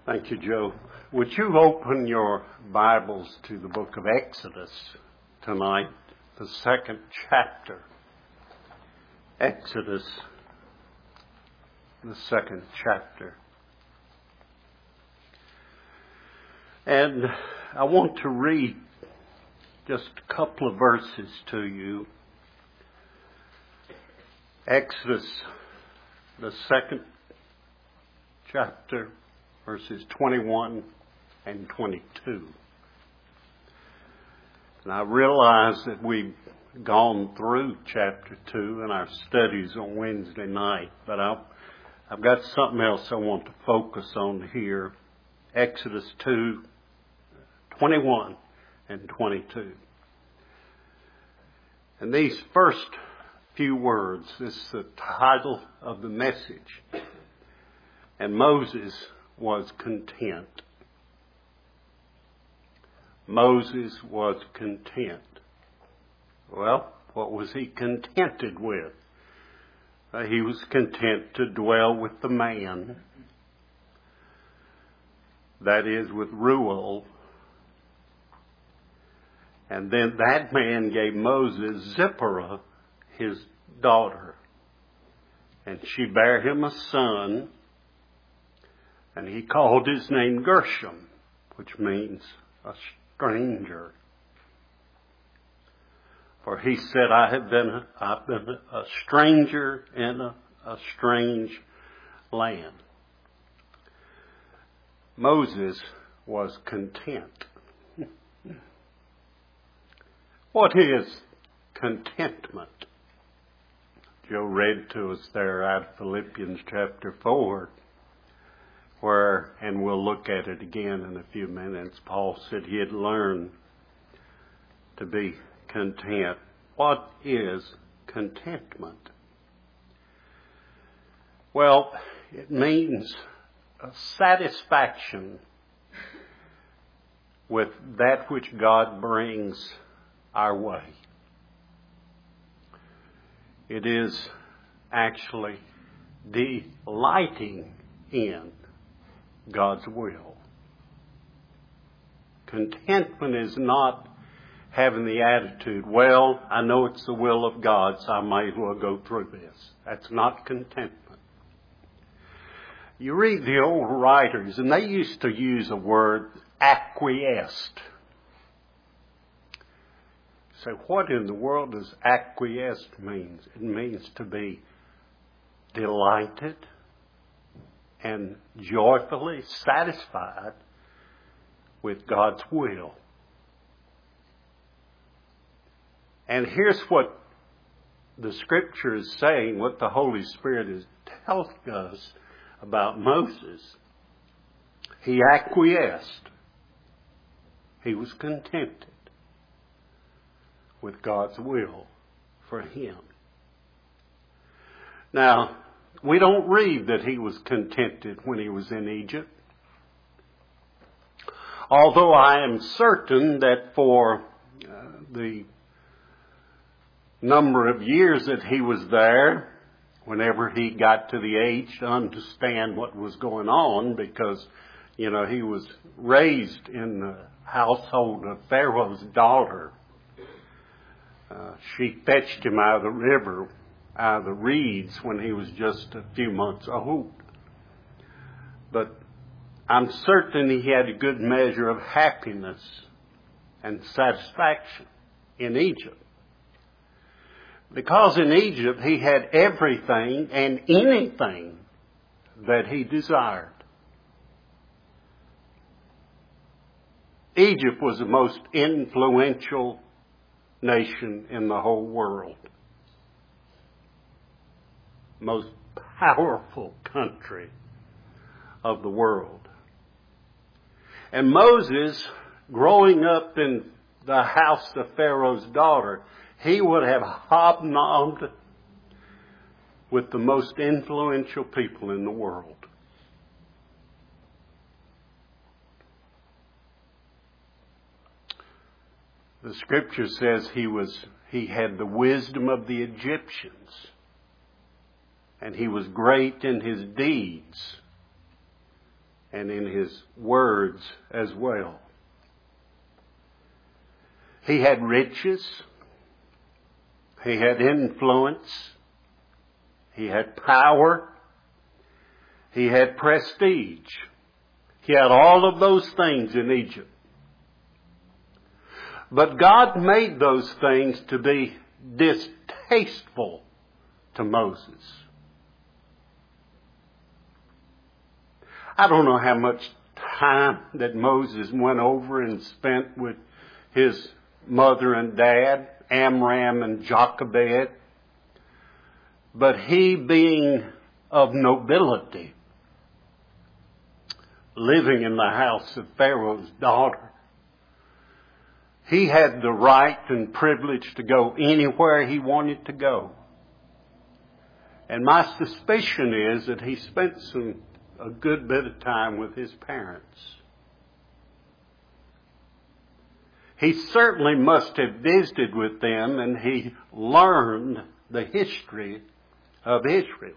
Thank you, Joe. Would you open your Bibles to the book of Exodus tonight, the second chapter? Exodus, the second chapter. And I want to read just a couple of verses to you. Exodus, the second chapter, verses 21 and 22. And I realize that we've gone through chapter 2 in our studies on Wednesday night, but I've got something else I want to focus on here. Exodus 2, 21 and 22. And these first few words, this is the title of the message. And Moses was content. Moses was content. Well, what was he contented with? He was content to dwell with the man, that is, with Reuel. And then that man gave Moses Zipporah, his daughter. And she bare him a son, and he called his name Gershom, which means a stranger. For he said, I've been a stranger in a strange land. Moses was content. What is contentment? Joe read to us there out of Philippians chapter 4, where, and we'll look at it again in a few minutes, Paul said he had learned to be content. What is contentment? Well, it means a satisfaction with that which God brings our way. It is actually delighting in God's will. Contentment is not having the attitude, well, I know it's the will of God, so I might as well go through this. That's not contentment. You read the old writers, and they used to use a word, acquiesced. So what in the world does acquiesced mean? It means to be delighted and joyfully satisfied with God's will. And here's what the Scripture is saying, what the Holy Spirit is telling us about Moses. He acquiesced. He was contented with God's will for him. Now, we don't read that he was contented when he was in Egypt. Although I am certain that for the number of years that he was there, whenever he got to the age to understand what was going on, because, he was raised in the household of Pharaoh's daughter. She fetched him out of the river, out of the reeds, when he was just a few months old. But I'm certain he had a good measure of happiness and satisfaction in Egypt. Because in Egypt he had everything and anything that he desired. Egypt was the most influential nation in the whole world. Most powerful country of the world. And Moses, growing up in the house of Pharaoh's daughter, he would have hobnobbed with the most influential people in the world. The Scripture says he had the wisdom of the Egyptians, and he was great in his deeds and in his words as well. He had riches. He had influence. He had power. He had prestige. He had all of those things in Egypt. But God made those things to be distasteful to Moses. I don't know how much time that Moses went over and spent with his mother and dad, Amram and Jochebed, but he, being of nobility, living in the house of Pharaoh's daughter, he had the right and privilege to go anywhere he wanted to go. And my suspicion is that he spent a good bit of time with his parents. He certainly must have visited with them, and he learned the history of Israel.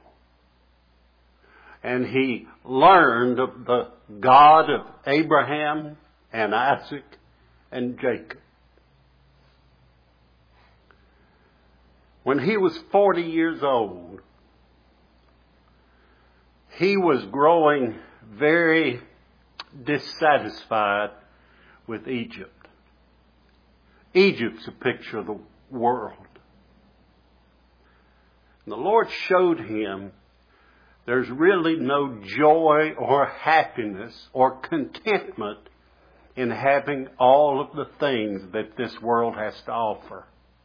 And he learned of the God of Abraham and Isaac and Jacob. When he was 40 years old, he was growing very dissatisfied with Egypt. Egypt's a picture of the world. And the Lord showed him there's really no joy or happiness or contentment in having all of the things that this world has to offer.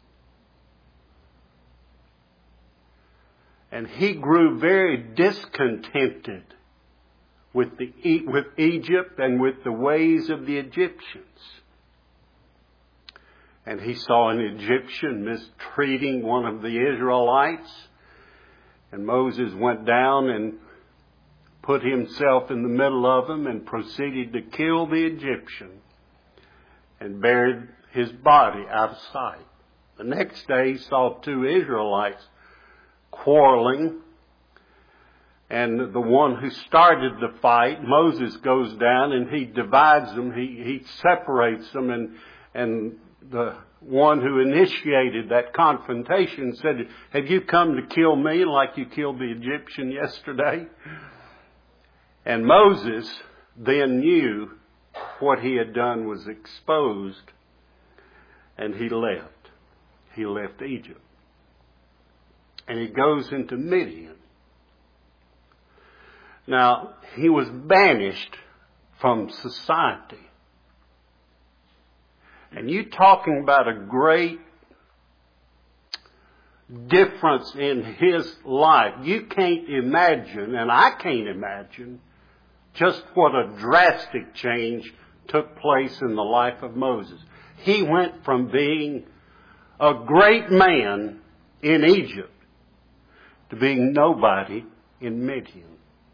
And he grew very discontented with Egypt and with the ways of the Egyptians. And he saw an Egyptian mistreating one of the Israelites. And Moses went down and put himself in the middle of them and proceeded to kill the Egyptian and buried his body out of sight. The next day he saw two Israelites quarreling, and the one who started the fight, Moses, goes down and he divides them, he separates them, and the one who initiated that confrontation said, "Have you come to kill me like you killed the Egyptian yesterday?" And Moses then knew what he had done was exposed, and he left. He left Egypt. And he goes into Midian. Now, he was banished from society. And you talking about a great difference in his life. You can't imagine, and I can't imagine, just what a drastic change took place in the life of Moses. He went from being a great man in Egypt to being nobody in Midian.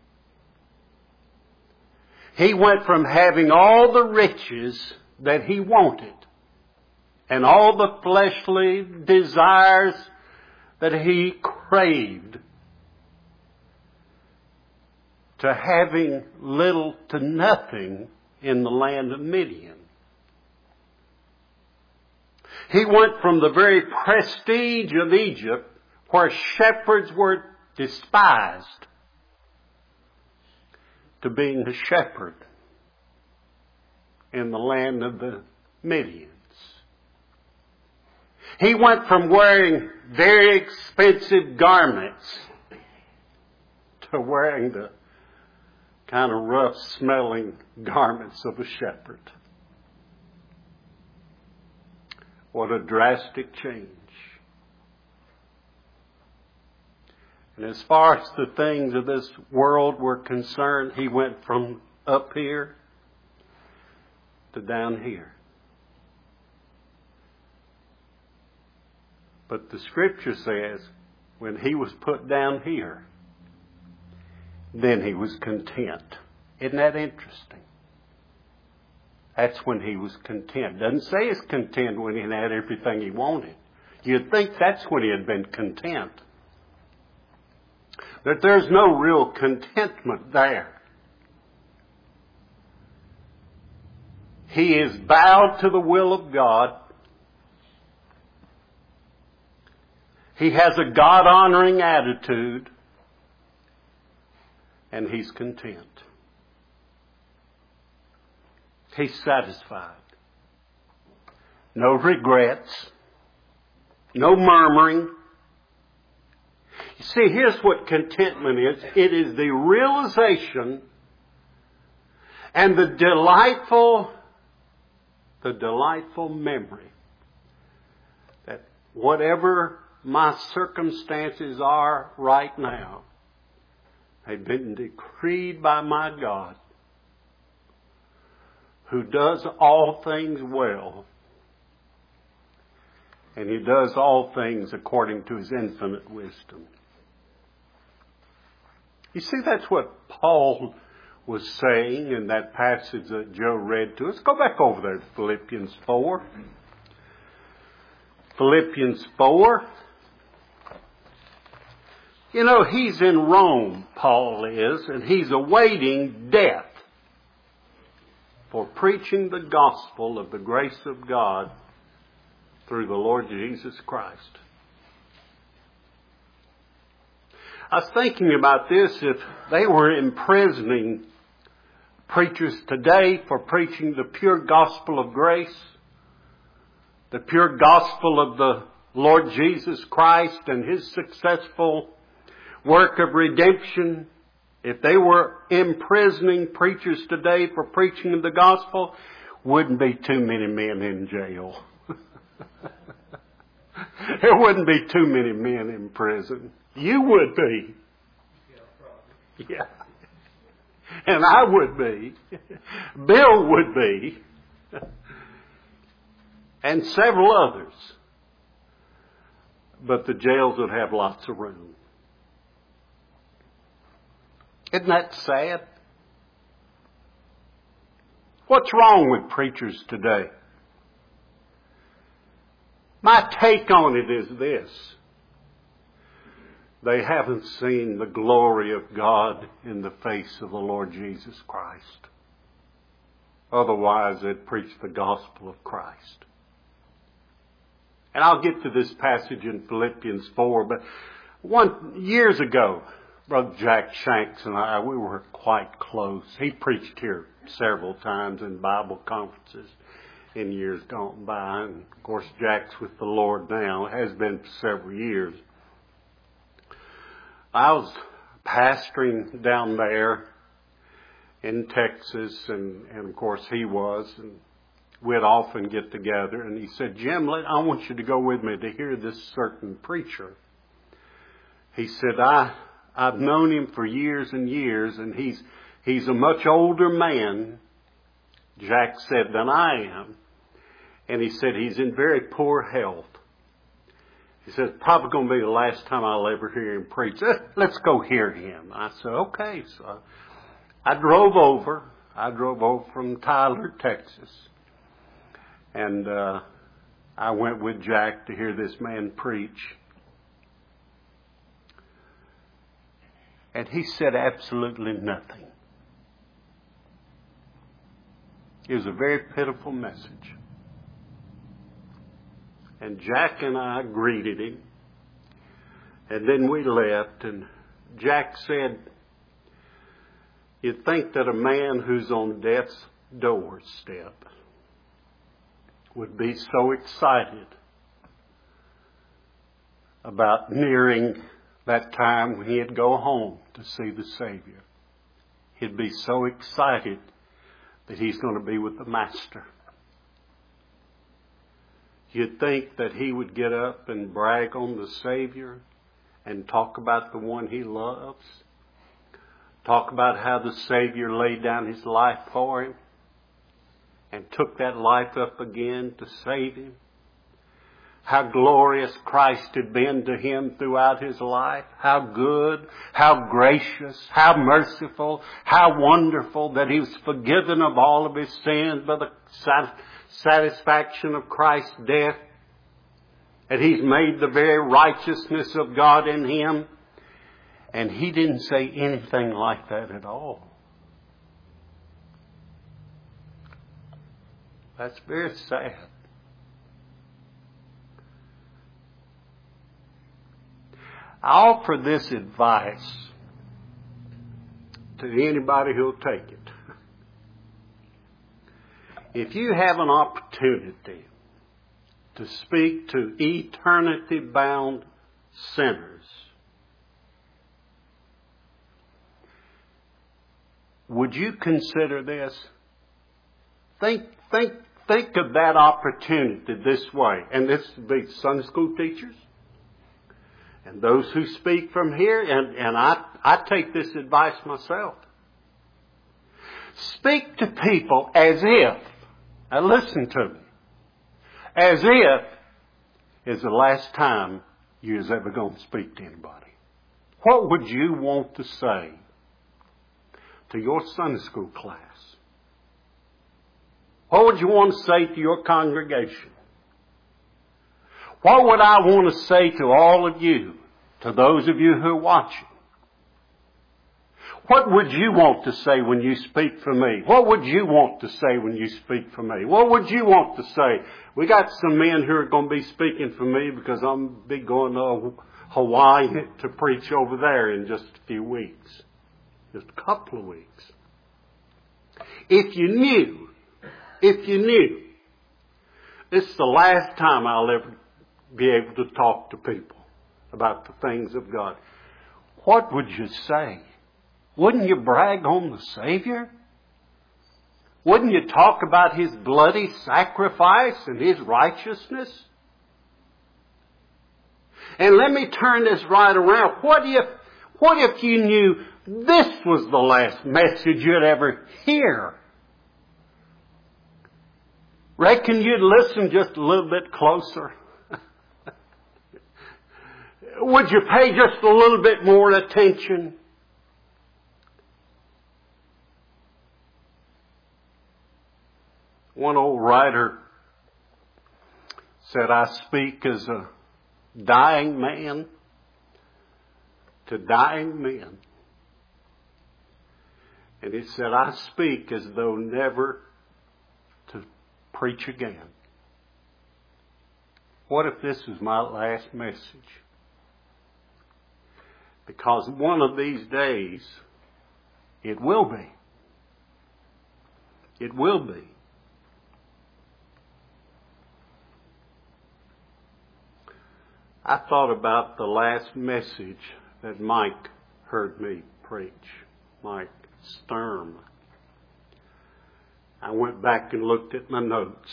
He went from having all the riches that he wanted and all the fleshly desires that he craved to having little to nothing in the land of Midian. He went from the very prestige of Egypt, where shepherds were despised, to being a shepherd in the land of the Midians. He went from wearing very expensive garments to wearing the kind of rough-smelling garments of a shepherd. What a drastic change. And as far as the things of this world were concerned, he went from up here to down here. But the Scripture says when he was put down here, then he was content. Isn't that interesting? That's when he was content. Doesn't say he's content when he had everything he wanted. You'd think that's when he had been content. That there's no real contentment there. He is bowed to the will of God. He has a God-honoring attitude. And he's content. He's satisfied. No regrets. No murmuring. You see, here's what contentment is. It is the realization and the delightful memory that whatever my circumstances are right now, they've been decreed by my God, who does all things well. And He does all things according to His infinite wisdom. You see, that's what Paul was saying in that passage that Joe read to us. Go back over there to Philippians 4. Philippians 4. You know, he's in Rome, Paul is, and he's awaiting death for preaching the gospel of the grace of God through the Lord Jesus Christ. I was thinking about this. If they were imprisoning preachers today for preaching the pure gospel of grace, the pure gospel of the Lord Jesus Christ and His successful work of redemption, if they were imprisoning preachers today for preaching of the gospel, wouldn't be too many men in jail. There wouldn't be too many men in prison. You would be. Yeah. And I would be. Bill would be. And several others. But the jails would have lots of room. Isn't that sad? What's wrong with preachers today? My take on it is this. They haven't seen the glory of God in the face of the Lord Jesus Christ. Otherwise, they'd preach the gospel of Christ. And I'll get to this passage in Philippians 4, but years ago, Brother Jack Shanks and I, we were quite close. He preached here several times in Bible conferences in years gone by. And of course, Jack's with the Lord now, has been for several years. I was pastoring down there in Texas, and of course he was, and we'd often get together, and he said, Jim, I want you to go with me to hear this certain preacher. He said, I've known him for years and years, and he's a much older man, Jack said, than I am. And he said he's in very poor health. He said, it's probably going to be the last time I'll ever hear him preach. Let's go hear him. I said, okay. So I drove over. From Tyler, Texas. And I went with Jack to hear this man preach. And he said absolutely nothing. It was a very pitiful message. And Jack and I greeted him. And then we left. And Jack said, you'd think that a man who's on death's doorstep would be so excited about nearing that time when he'd go home to see the Savior. He'd be so excited that he's going to be with the Master. You'd think that he would get up and brag on the Savior and talk about the one he loves. Talk about how the Savior laid down his life for him and took that life up again to save him. How glorious Christ had been to him throughout his life. How good, how gracious, how merciful, how wonderful that he was forgiven of all of his sins by the satisfaction of Christ's death. And he's made the very righteousness of God in him. And he didn't say anything like that at all. That's very sad. I offer this advice to anybody who'll take it. If you have an opportunity to speak to eternity-bound sinners, would you consider this? Think of that opportunity this way. And this would be Sunday school teachers and those who speak from here. And I take this advice myself. Speak to people as if, now listen to me, as if it's the last time you was ever going to speak to anybody. What would you want to say to your Sunday school class? What would you want to say to your congregation? What would I want to say to all of you, to those of you who are watching? What would you want to say when you speak for me? What would you want to say when you speak for me? What would you want to say? We got some men who are going to be speaking for me because I'm be going to Hawaii to preach over there in just a few weeks. Just a couple of weeks. If you knew, this is the last time I'll ever be able to talk to people about the things of God, what would you say? Wouldn't you brag on the Savior? Wouldn't you talk about His bloody sacrifice and His righteousness? And let me turn this right around. What if you knew this was the last message you'd ever hear? Reckon you'd listen just a little bit closer? Would you pay just a little bit more attention? One old writer said, I speak as a dying man to dying men. And he said, I speak as though never to preach again. What if this is my last message? Because one of these days, it will be. It will be. I thought about the last message that Mike heard me preach. Mike Sturm. I went back and looked at my notes.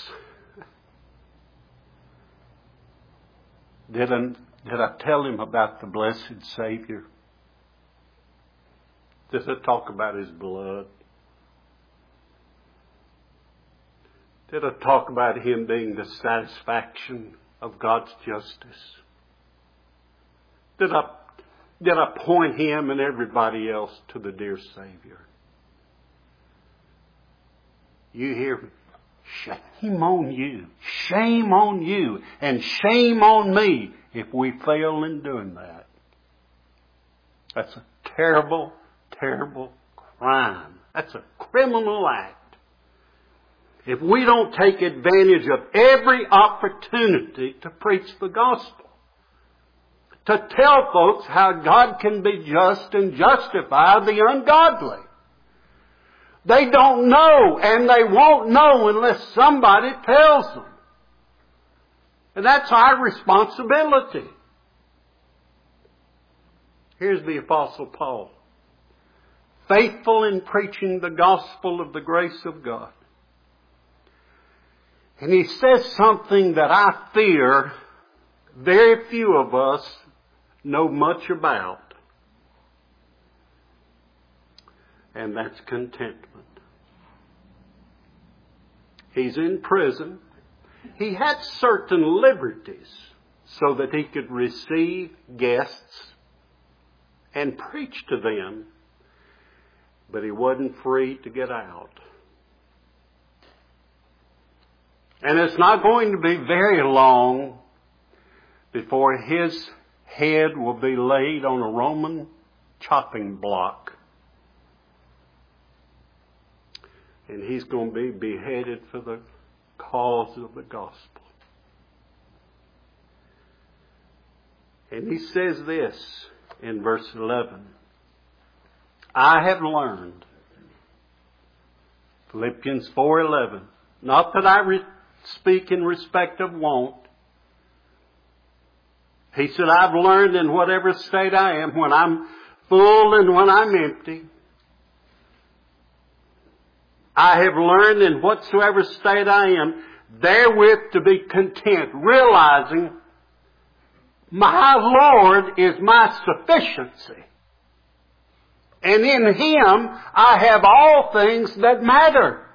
Did I tell him about the blessed Savior? Did I talk about His blood? Did I talk about Him being the satisfaction of God's justice? Did I point Him and everybody else to the dear Savior? You hear me? Shame on you. Shame on you. And shame on me if we fail in doing that. That's a terrible, terrible crime. That's a criminal act. If we don't take advantage of every opportunity to preach the gospel, to tell folks how God can be just and justify the ungodly. They don't know, and they won't know unless somebody tells them. And that's our responsibility. Here's the Apostle Paul, faithful in preaching the gospel of the grace of God. And he says something that I fear very few of us know much about. And that's contentment. He's in prison. He had certain liberties so that he could receive guests and preach to them, but he wasn't free to get out. And it's not going to be very long before his head will be laid on a Roman chopping block. And he's going to be beheaded for the cause of the gospel. And he says this in verse 11. I have learned, Philippians 4:11, not that I speak in respect of want. He said, I've learned in whatever state I am, when I'm full and when I'm empty. I have learned in whatsoever state I am, therewith to be content, realizing my Lord is my sufficiency. And in Him I have all things that matter.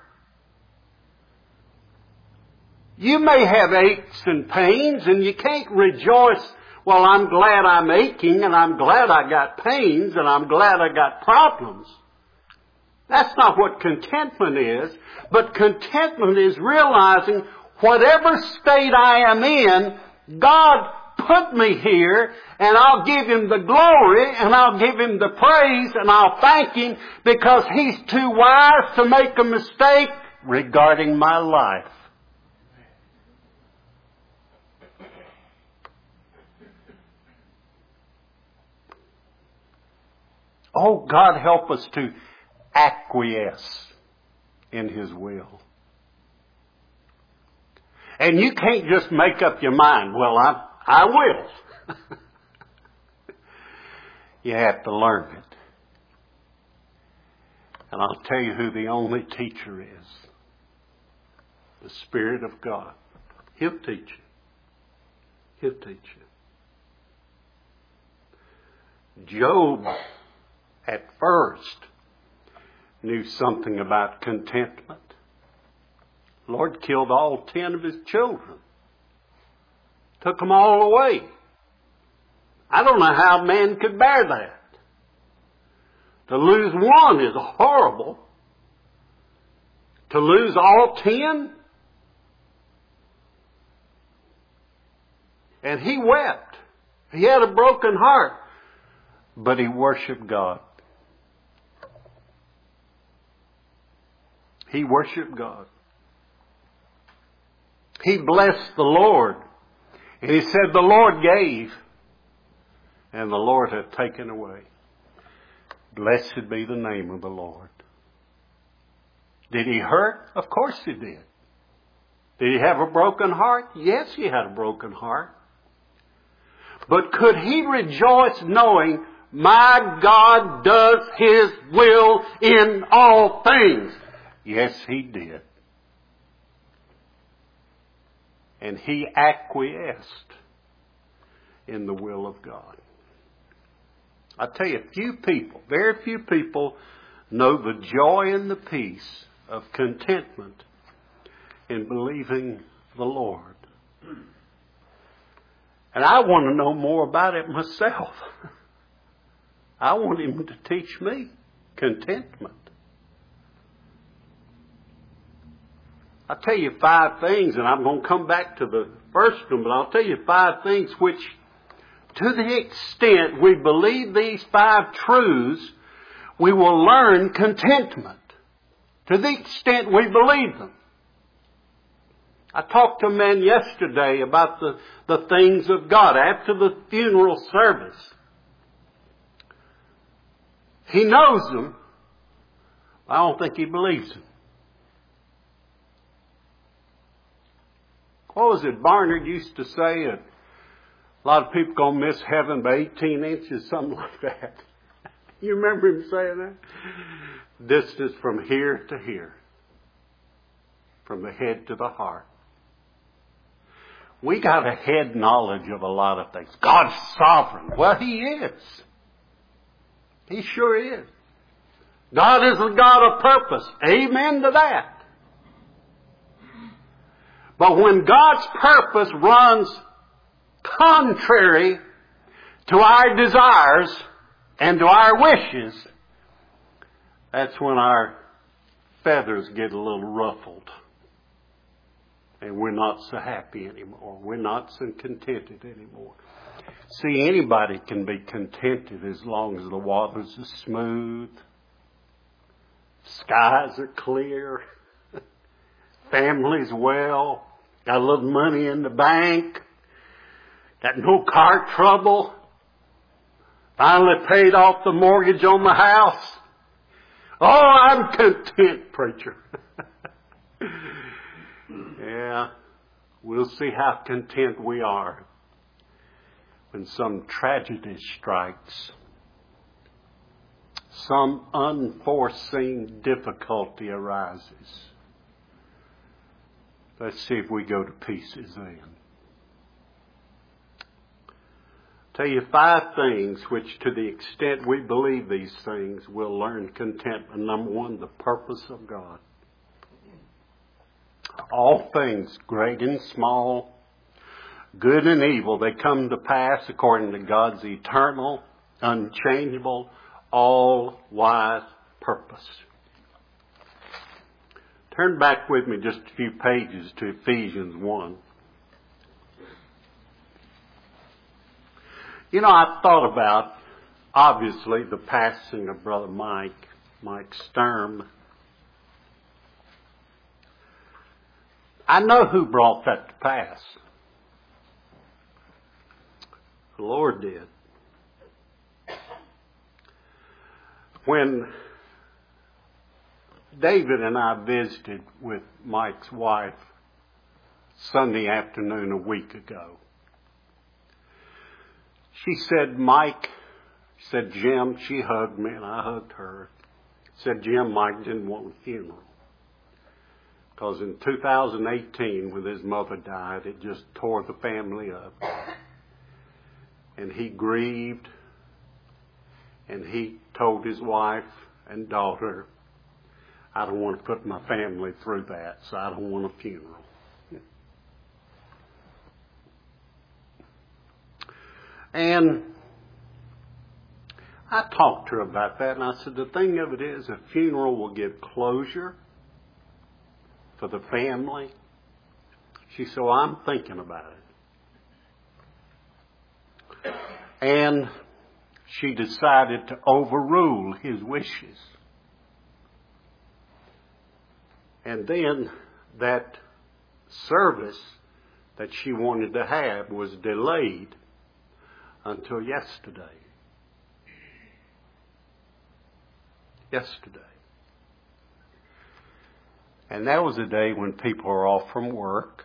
You may have aches and pains, and you can't rejoice, well, I'm glad I'm aching, and I'm glad I got pains, and I'm glad I got problems. That's not what contentment is. But contentment is realizing whatever state I am in, God put me here, and I'll give Him the glory, and I'll give Him the praise, and I'll thank Him because He's too wise to make a mistake regarding my life. Oh, God help us to acquiesce in His will. And you can't just make up your mind, well, I will. You have to learn it. And I'll tell you who the only teacher is. The Spirit of God. He'll teach you. He'll teach you. Job, at first, knew something about contentment. The Lord killed all 10 of his children. Took them all away. I don't know how man could bear that. To lose one is horrible. To lose all 10? And he wept. He had a broken heart. But he worshiped God. He worshiped God. He blessed the Lord. And he said, the Lord gave, and the Lord hath taken away. Blessed be the name of the Lord. Did he hurt? Of course he did. Did he have a broken heart? Yes, he had a broken heart. But could he rejoice knowing my God does His will in all things? Yes, he did. And he acquiesced in the will of God. I tell you, very few people know the joy and the peace of contentment in believing the Lord. And I want to know more about it myself. I want Him to teach me contentment. I'll tell you 5 things, and I'm going to come back to the first one, but I'll tell you 5 things which, to the extent we believe these 5 truths, we will learn contentment. To the extent we believe them. I talked to a man yesterday about the things of God after the funeral service. He knows them. I don't think he believes them. What was it Barnard used to say? A lot of people going to miss heaven by 18 inches, something like that. You remember him saying that? Distance from here to here. From the head to the heart. We got a head knowledge of a lot of things. God's sovereign. Well, He is. He sure is. God is the God of purpose. Amen to that. But when God's purpose runs contrary to our desires and to our wishes, that's when our feathers get a little ruffled. And we're not so happy anymore. We're not so contented anymore. See, anybody can be contented as long as the waters are smooth, skies are clear, Family's well. Got a little money in the bank. Got no car trouble. Finally paid off the mortgage on the house. Oh, I'm content, preacher. Yeah, we'll see how content we are when some tragedy strikes. Some unforeseen difficulty arises. Let's see if we go to pieces then. Tell you 5 things which, to the extent we believe these things, we'll learn contentment. Number 1, the purpose of God. All things, great and small, good and evil, they come to pass according to God's eternal, unchangeable, all-wise purpose. Turn back with me just a few pages to Ephesians 1. You know, I've thought about, obviously, the passing of Brother Mike Sturm. I know who brought that to pass. The Lord did. When David and I visited with Mike's wife Sunday afternoon a week ago, she said, Mike, said Jim, she hugged me and I hugged her. Said Jim, Mike didn't want a funeral. Because in 2018, when his mother died, it just tore the family up. And he grieved, and he told his wife and daughter, I don't want to put my family through that, so I don't want a funeral. And I talked to her about that, and I said, the thing of it is, a funeral will give closure for the family. She said, well, I'm thinking about it. And she decided to overrule his wishes. And then that service that she wanted to have was delayed until yesterday. And that was a day when people are off from work.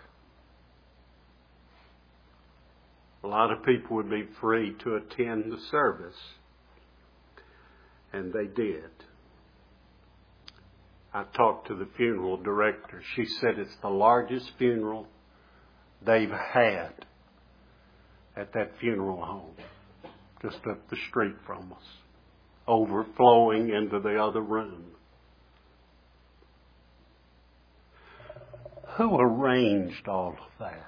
A lot of people would be free to attend the service. And they did. I talked to the funeral director. She said it's the largest funeral they've had at that funeral home, just up the street from us, overflowing into the other room. Who arranged all of that?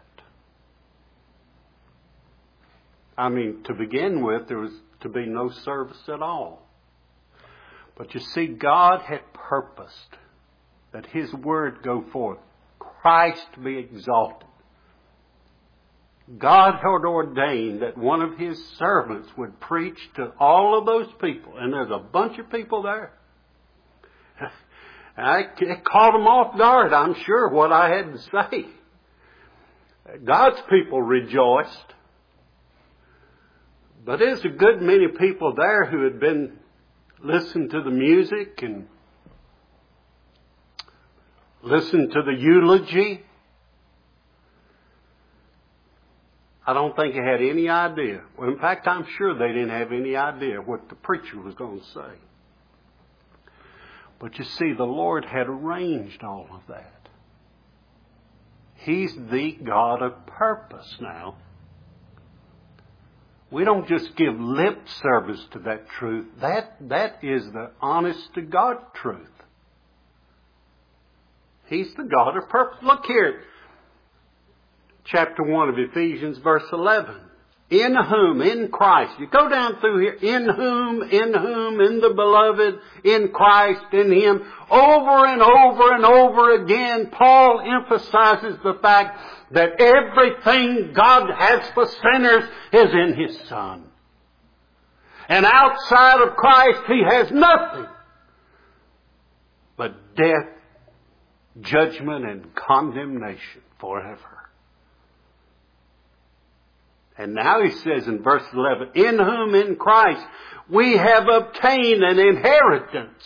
I mean, to begin with, there was to be no service at all. But you see, God had purposed that His Word go forth, Christ be exalted. God had ordained that one of His servants would preach to all of those people. And there's a bunch of people there. It caught them off guard, I'm sure, what I had to say. God's people rejoiced. But there's a good many people there who had been listening to the music and listened to the eulogy. I don't think they had any idea. Well, in fact, I'm sure they didn't have any idea what the preacher was going to say. But you see, the Lord had arranged all of that. He's the God of purpose now. We don't just give lip service to that truth. That is the honest to God truth. He's the God of purpose. Look here. Chapter 1 of Ephesians, verse 11. In whom, in Christ. You go down through here. In whom, in the beloved, in Christ, in Him. Over and over and over again, Paul emphasizes the fact that everything God has for sinners is in His Son. And outside of Christ, He has nothing but death judgment and condemnation forever. And now he says in verse 11, in whom in Christ we have obtained an inheritance,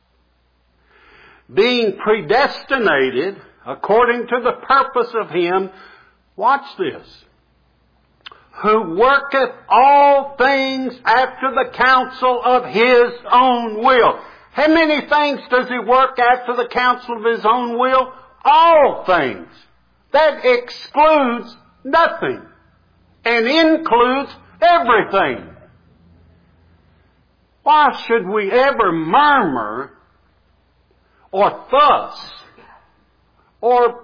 being predestinated according to the purpose of Him, watch this, who worketh all things after the counsel of His own will. How many things does He work after the counsel of His own will? All things. That excludes nothing and includes everything. Why should we ever murmur or fuss or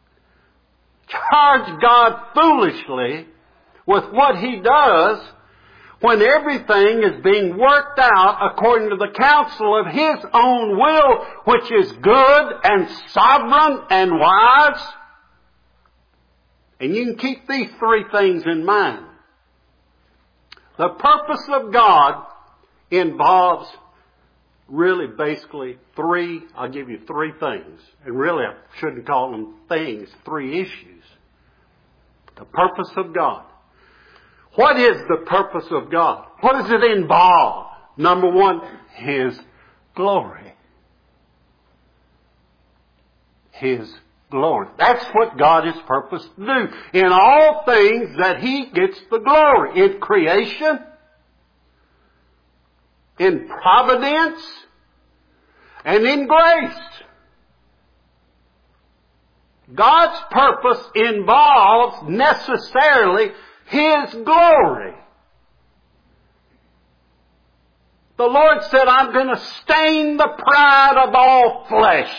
charge God foolishly with what He does when everything is being worked out according to the counsel of His own will, which is good and sovereign and wise? And you can keep these three things in mind. The purpose of God involves really basically I'll give you three things. And really I shouldn't call them things, three issues. The purpose of God. What is the purpose of God? What does it involve? Number one, His glory. His glory. That's what God is purposed to do. In all things that He gets the glory. In creation, in providence, and in grace. God's purpose involves necessarily His glory. The Lord said, I'm going to stain the pride of all flesh.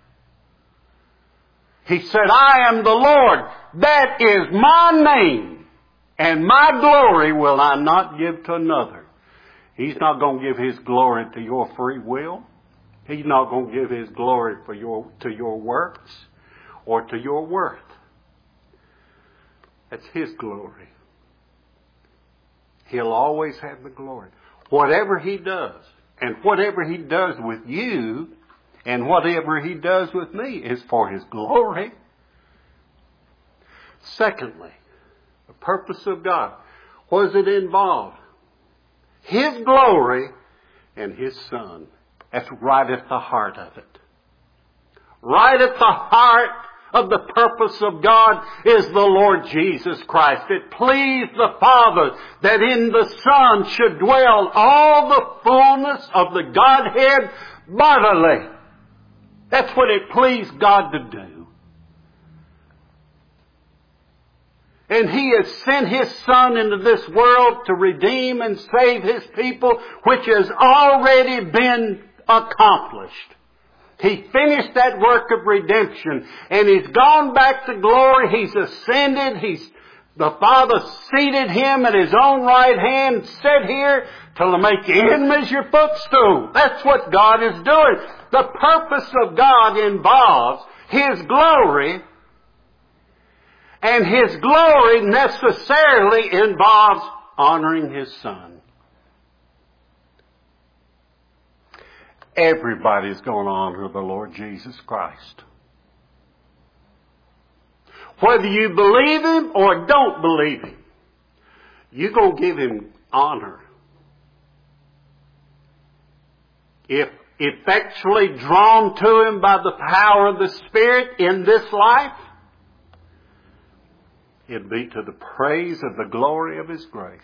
He said, I am the Lord. That is my name. And my glory will I not give to another. He's not going to give His glory to your free will. He's not going to give His glory to your works or to your worth. That's His glory. He'll always have the glory. Whatever He does, and whatever He does with you, and whatever He does with me is for His glory. Secondly, the purpose of God. What does it involve? His glory and His Son. That's right at the heart of it. Right at the heart of the purpose of God is the Lord Jesus Christ. It pleased the Father that in the Son should dwell all the fullness of the Godhead bodily. That's what it pleased God to do. And He has sent His Son into this world to redeem and save His people, which has already been accomplished. He finished that work of redemption, and He's gone back to glory. He's ascended. The Father seated Him at His own right hand, sit here to make enemies your footstool. That's what God is doing. The purpose of God involves His glory, and His glory necessarily involves honoring His Son. Everybody's going to honor the Lord Jesus Christ. Whether you believe Him or don't believe Him, you're going to give Him honor. If effectually drawn to Him by the power of the Spirit in this life, it'll be to the praise of the glory of His grace.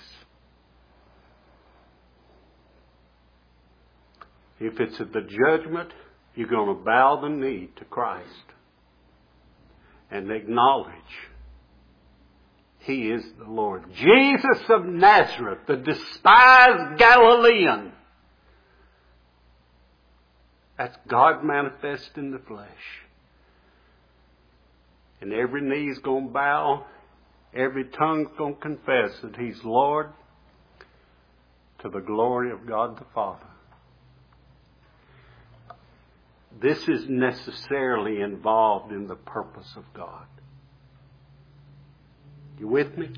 If it's at the judgment, you're going to bow the knee to Christ and acknowledge He is the Lord. Jesus of Nazareth, the despised Galilean. That's God manifest in the flesh. And every knee's going to bow, every tongue's going to confess that He's Lord to the glory of God the Father. This is necessarily involved in the purpose of God. You with me?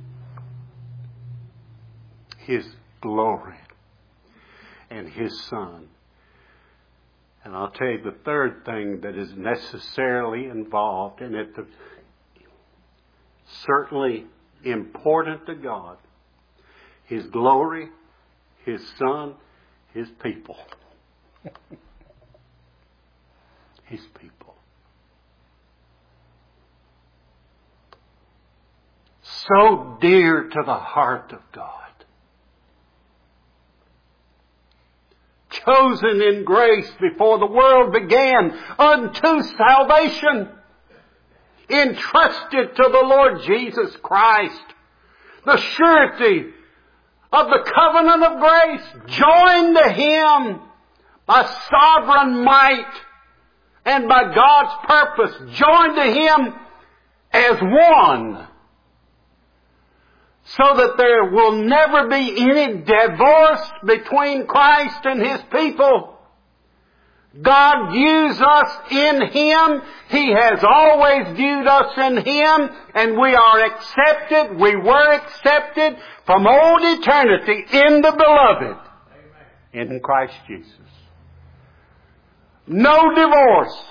His glory and His Son. And I'll tell you the third thing that is necessarily involved in it, certainly important to God: His glory, His Son, His people. His people. So dear to the heart of God. Chosen in grace before the world began unto salvation. Entrusted to the Lord Jesus Christ. The surety of the covenant of grace. Joined to Him by sovereign might and by God's purpose. Joined to Him as one. So that there will never be any divorce between Christ and His people. God views us in Him. He has always viewed us in Him. And we are accepted. We were accepted from old eternity in the Beloved. Amen. In Christ Jesus. No divorce.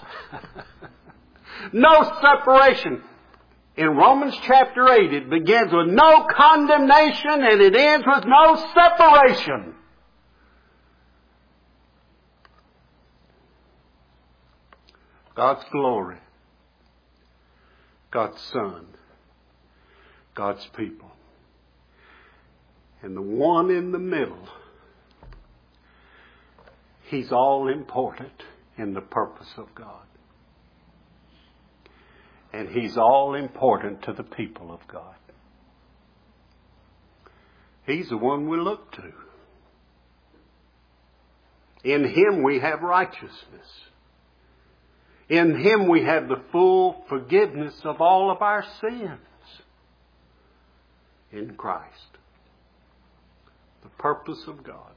No separation. In Romans chapter 8, it begins with no condemnation and it ends with no separation. God's glory, God's Son, God's people. And the one in the middle, He's all important in the purpose of God. And He's all important to the people of God. He's the one we look to. In Him we have righteousness. In Him we have the full forgiveness of all of our sins. In Christ. The purpose of God.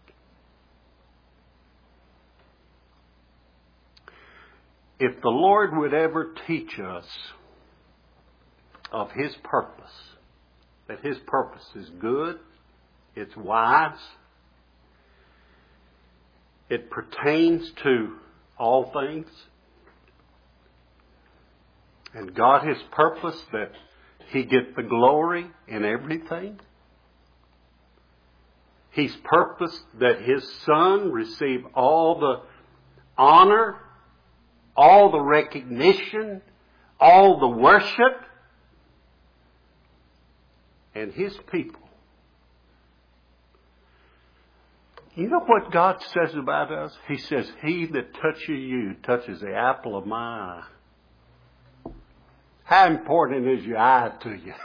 If the Lord would ever teach us of His purpose, that His purpose is good, it's wise, it pertains to all things, and God has purposed that He get the glory in everything. He's purposed that His Son receive all the honor, all the recognition, all the worship, and His people. You know what God says about us? He says, He that touches you touches the apple of my eye. How important is your eye to you?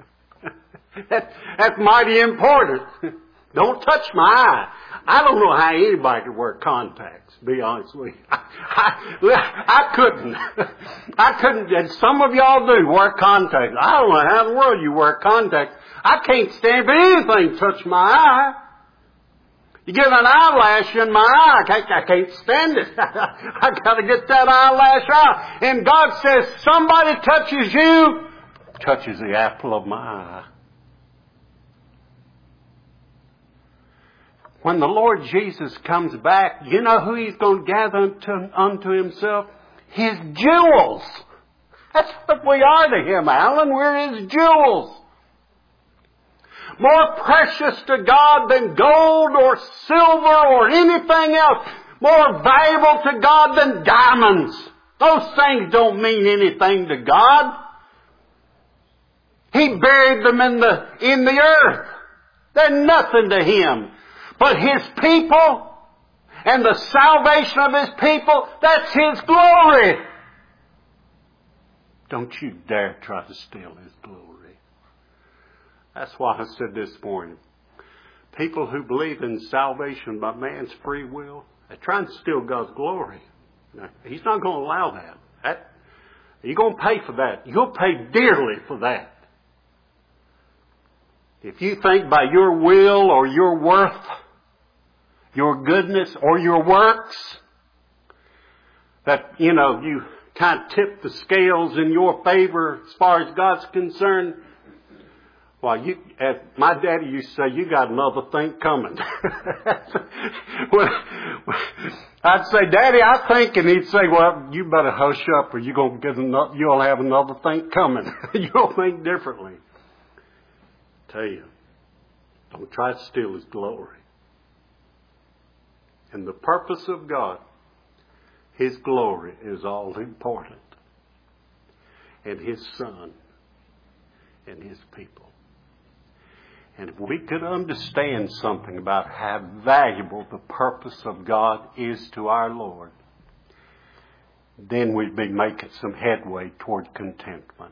That's mighty important. Don't touch my eye. I don't know how anybody could wear contacts, to be honest with you. I couldn't. I couldn't, and some of y'all do wear contacts. I don't know how in the world you wear contacts. I can't stand for anything touch my eye. You get an eyelash in my eye, I can't stand it. I gotta get that eyelash out. And God says, somebody touches you, touches the apple of my eye. When the Lord Jesus comes back, you know who He's going to gather unto Himself? His jewels. That's what we are to Him, Alan. We're His jewels. More precious to God than gold or silver or anything else. More valuable to God than diamonds. Those things don't mean anything to God. He buried them in the earth. They're nothing to Him. But His people and the salvation of His people, that's His glory. Don't you dare try to steal His glory. That's why I said this morning. People who believe in salvation by man's free will, they're trying to steal God's glory. Now, He's not going to allow that. You're going to pay for that. You'll pay dearly for that. If you think by your will or your worth, your goodness or your works, that, you kind of tip the scales in your favor as far as God's concerned, Well, my daddy used to say, you got another thing coming. Well, I'd say, Daddy, I think, and he'd say, well, you better hush up or you'll have another thing coming. You'll think differently. Tell you, don't try to steal His glory. And the purpose of God, His glory is all important. And His Son and His people. And if we could understand something about how valuable the purpose of God is to our Lord, then we'd be making some headway toward contentment.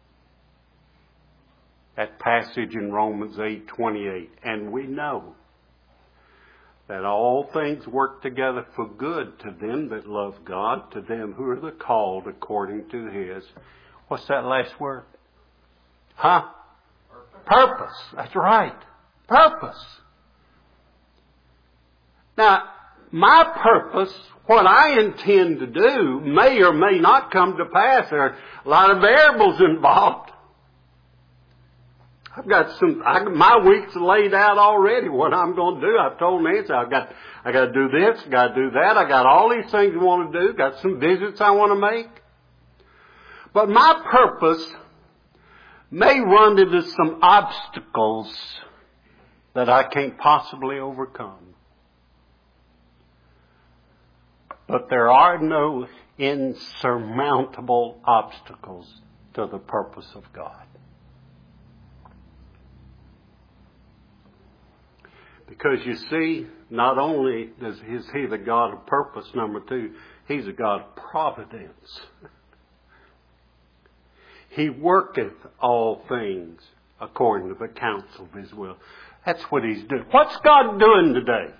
That passage in Romans 8:28, and we know that all things work together for good to them that love God, to them who are the called according to His. What's that last word? Purpose. That's right. Purpose. Now, my purpose, what I intend to do, may or may not come to pass. There are a lot of variables involved. I've got my week's laid out already, what I'm going to do. I've told Nancy, I got to do this, got to do that. I got all these things I want to do. Got some visits I want to make. But my purpose may run into some obstacles that I can't possibly overcome. But there are no insurmountable obstacles to the purpose of God. Because you see, not only is He the God of purpose, number two, He's a God of providence. He worketh all things according to the counsel of His will. That's what He's doing. What's God doing today?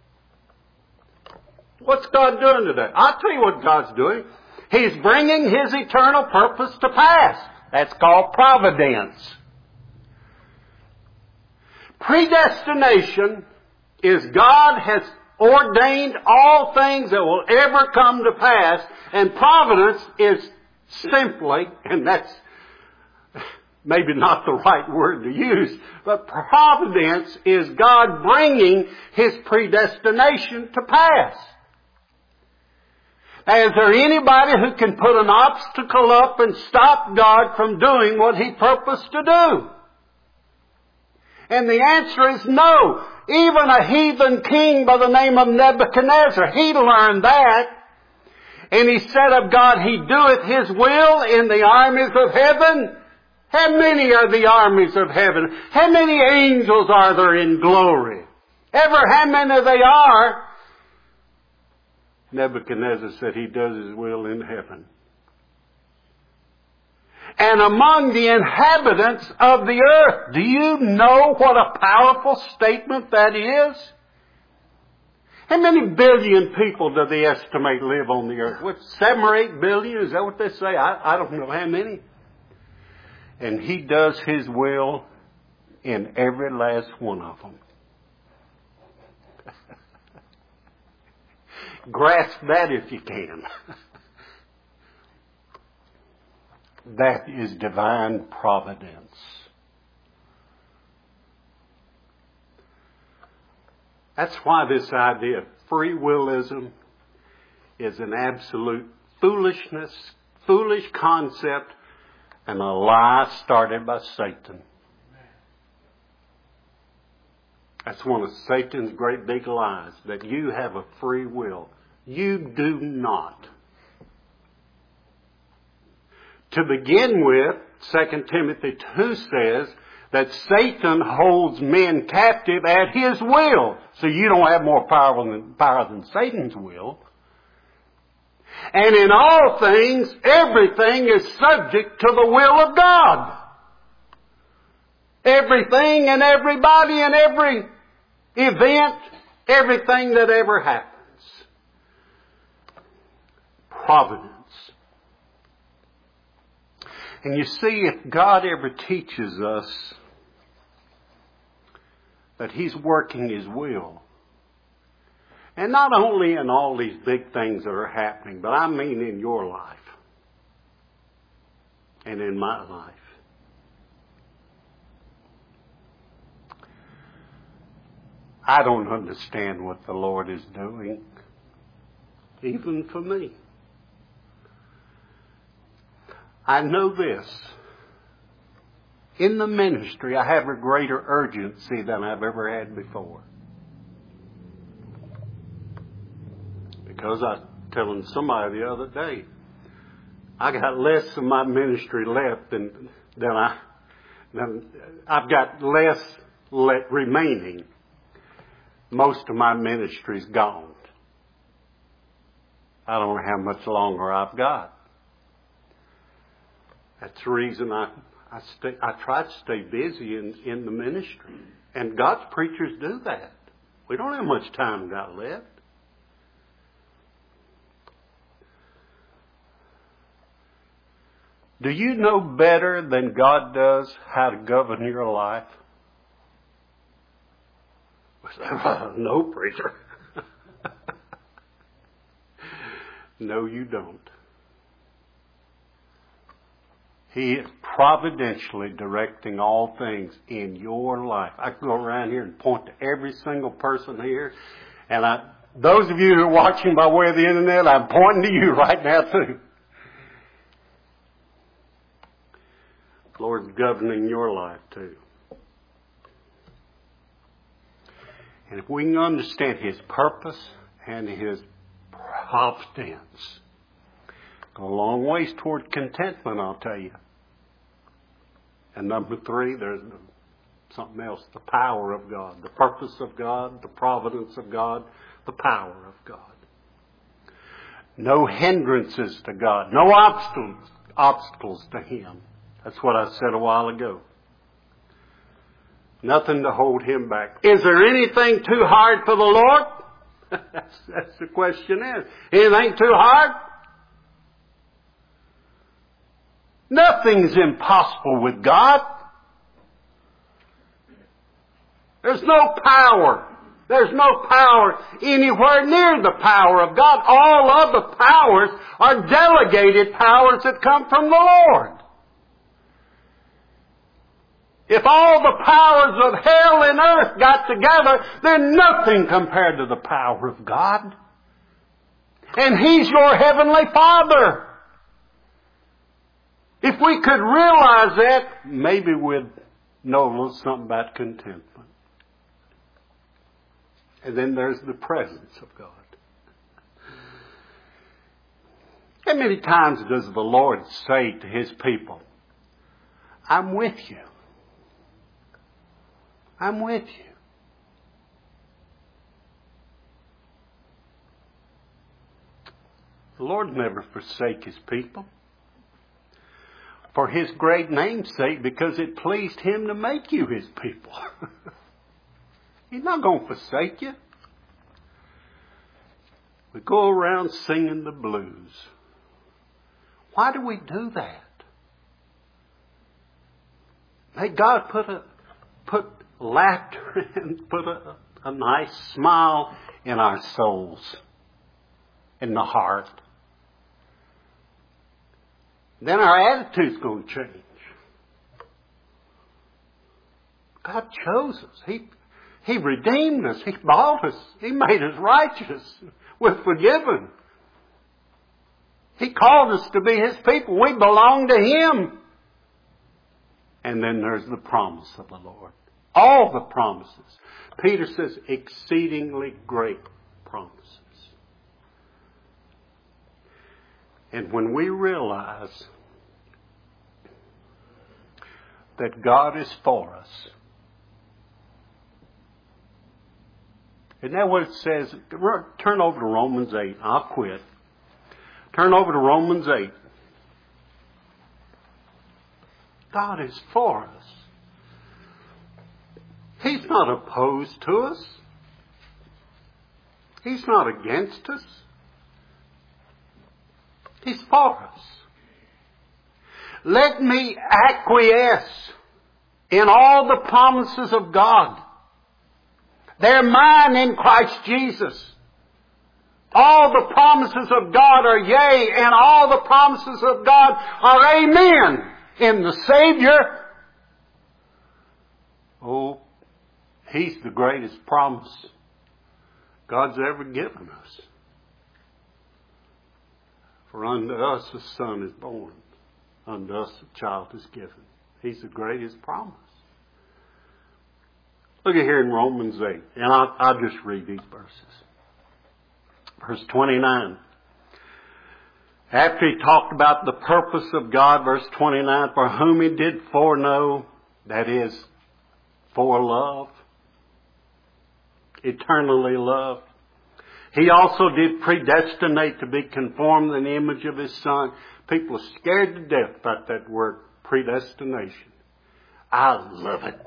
What's God doing today? I'll tell you what God's doing. He's bringing His eternal purpose to pass. That's called providence. Predestination is God has ordained all things that will ever come to pass, and providence is simply, and that's maybe not the right word to use, but providence is God bringing His predestination to pass. Now, is there anybody who can put an obstacle up and stop God from doing what He purposed to do? And the answer is no. Even a heathen king by the name of Nebuchadnezzar, he learned that. And he said of God, He doeth His will in the armies of heaven. How many are the armies of heaven? How many angels are there in glory? Ever how many they are? Nebuchadnezzar said He does His will in heaven. And among the inhabitants of the earth. Do you know what a powerful statement that is? How many billion people do they estimate live on the earth? What, 7 or 8 billion? Is that what they say? I don't know how many. And He does His will in every last one of them. Grasp that if you can. That is divine providence. That's why this idea of free willism is an absolute foolishness, foolish concept, and a lie started by Satan. That's one of Satan's great big lies, that you have a free will. You do not. To begin with, 2 Timothy 2 says that Satan holds men captive at his will. So you don't have more power than Satan's will. And in all things, everything is subject to the will of God. Everything and everybody and every event, everything that ever happens. Providence. And you see, if God ever teaches us that He's working His will, and not only in all these big things that are happening, but I mean in your life and in my life, I don't understand what the Lord is doing, even for me. I know this. In the ministry, I have a greater urgency than I've ever had before. Because I was telling somebody the other day, I got less of my ministry left than I've got less remaining. Most of my ministry's gone. I don't know how much longer I've got. That's the reason I try to stay busy in the ministry. And God's preachers do that. We don't have much time got left. Do you know better than God does how to govern your life? No, preacher. No, you don't. He is providentially directing all things in your life. I can go around here and point to every single person here. And those of you who are watching by way of the internet, I'm pointing to you right now too. The Lord's governing your life too. And if we can understand His purpose and His providence, go a long ways toward contentment, I'll tell you. And number 3, there's something else, the power of God, the purpose of God, the providence of God, the power of God. No hindrances to God, no obstacles to Him. That's what I said a while ago. Nothing to hold Him back. Is there anything too hard for the Lord? That's the question is. Anything too hard? Nothing's impossible with God. There's no power. There's no power anywhere near the power of God. All of the powers are delegated powers that come from the Lord. If all the powers of hell and earth got together, they're nothing compared to the power of God. And He's your Heavenly Father. If we could realize that, maybe we'd know a little something about contentment. And then there's the presence of God. How many times does the Lord say to His people, I'm with you. I'm with you. The Lord never forsake His people. For His great name's sake, because it pleased Him to make you His people. He's not going to forsake you. We go around singing the blues. Why do we do that? May God put laughter and put a nice smile in our souls, in the heart. Then our attitude's going to change. God chose us. He redeemed us. He bought us. He made us righteous. We're forgiven. He called us to be His people. We belong to Him. And then there's the promise of the Lord. All the promises. Peter says exceedingly great promises. And when we realize that God is for us, isn't that what it says? Turn over to Romans 8. I'll quit. Turn over to Romans 8. God is for us. He's not opposed to us. He's not against us. He's for us. Let me acquiesce in all the promises of God. They're mine in Christ Jesus. All the promises of God are yea, and all the promises of God are amen in the Savior. Oh, He's the greatest promise God's ever given us. For unto us a son is born, unto us a child is given. He's the greatest promise. Look at here in Romans 8, and I'll just read these verses. Verse 29. After he talked about the purpose of God, verse 29, for whom he did foreknow, that is, for love, eternally loved. He also did predestinate to be conformed in the image of His Son. People are scared to death about that word, predestination. I love it.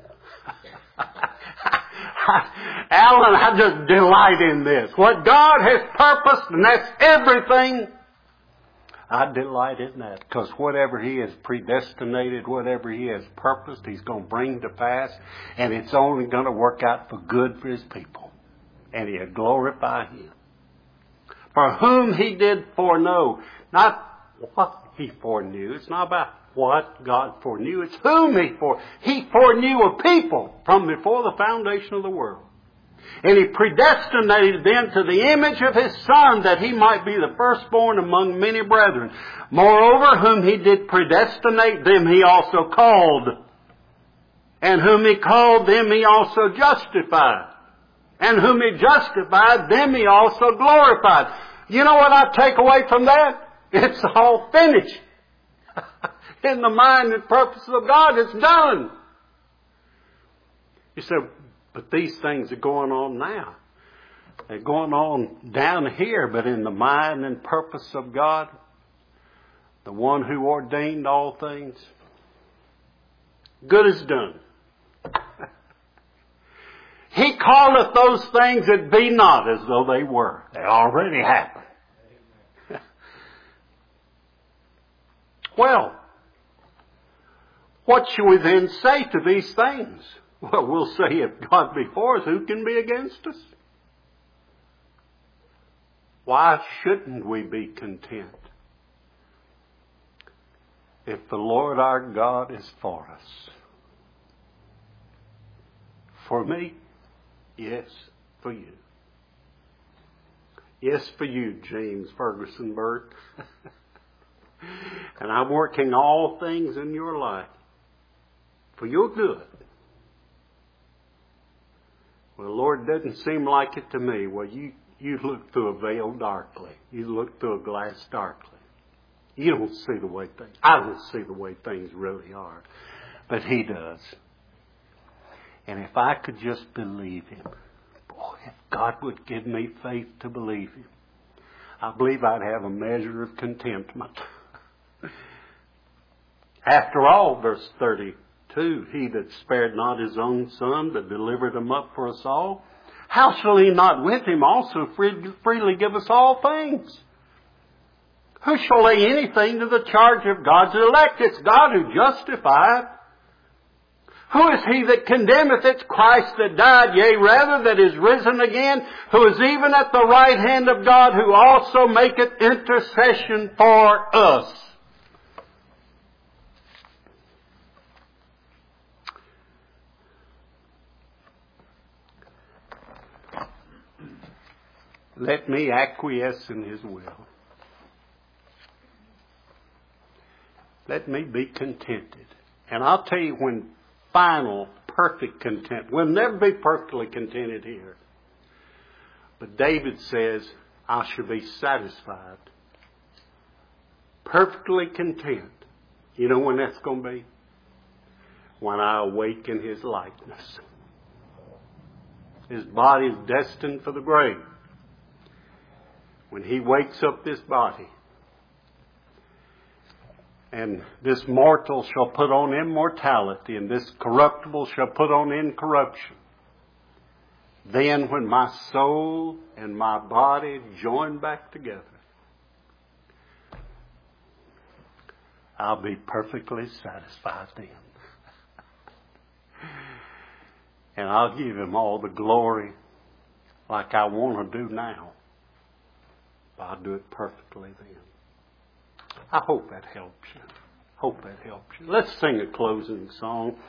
Alan, I just delight in this. What God has purposed, and that's everything, I delight in that. Because whatever He has predestinated, whatever He has purposed, He's going to bring to pass. And it's only going to work out for good for His people. And He'll glorify Him. For whom He did foreknow. Not what He foreknew. It's not about what God foreknew. It's whom He foreknew a people from before the foundation of the world. And He predestinated them to the image of His Son, that He might be the firstborn among many brethren. Moreover, whom He did predestinate, them He also called. And whom He called, them He also justified. And whom He justified, them He also glorified. You know what I take away from that? It's all finished. In the mind and purpose of God, it's done. You say, but these things are going on now. They're going on down here, but in the mind and purpose of God, the one who ordained all things, good is done. He calleth those things that be not as though they were. They already happened. Well, what shall we then say to these things? Well, we'll say, if God be for us, who can be against us? Why shouldn't we be content? If the Lord our God is for us. For me? Yes, for you. Yes, for you, James Ferguson Burt. And I'm working all things in your life for your good. Well, Lord, doesn't seem like it to me. Well, you look through a veil darkly. You look through a glass darkly. You don't see the way things... I don't see the way things really are. But He does. And if I could just believe Him, boy, if God would give me faith to believe Him, I believe I'd have a measure of contentment. After all, verse 32, He that spared not His own Son, but delivered Him up for us all, how shall He not with Him also freely give us all things? Who shall lay anything to the charge of God's elect? It's God who justifieth. Who is he that condemneth? It's Christ that died, yea, rather that is risen again, who is even at the right hand of God, who also maketh intercession for us. Let me acquiesce in His will. Let me be contented. And I'll tell you, when final, perfect content, we'll never be perfectly contented here. But David says, I shall be satisfied. Perfectly content. You know when that's going to be? When I awake in His likeness. His body is destined for the grave. When He wakes up this body, and this mortal shall put on immortality, and this corruptible shall put on incorruption. Then when my soul and my body join back together, I'll be perfectly satisfied then. And I'll give Him all the glory like I want to do now. I'll do it perfectly then. I hope that helps you. Let's sing a closing song.